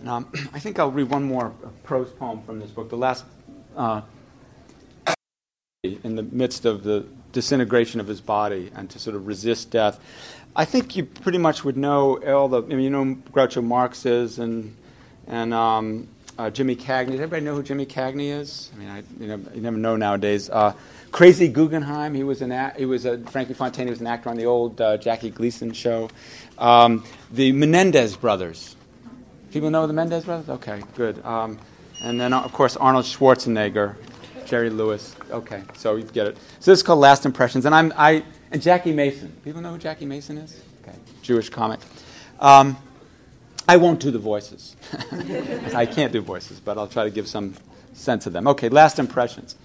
I think I'll read one more prose poem from this book. The last, in the midst of the disintegration of his body and to sort of resist death. I think you pretty much would know all the. I mean, you know who Groucho Marx is and Jimmy Cagney. Does everybody know who Jimmy Cagney is? I mean, you never know nowadays. Crazy Guggenheim. He was Frankie Fontaine. He was an actor on the old Jackie Gleason show. The Menendez brothers. People know the Menendez brothers? Okay, good. And then, of course, Arnold Schwarzenegger, Jerry Lewis. Okay, so you get it. So this is called Last Impressions. And and Jackie Mason. People know who Jackie Mason is? Okay, Jewish comic. I won't do the voices. I can't do voices, but I'll try to give some sense of them. Okay, Last Impressions.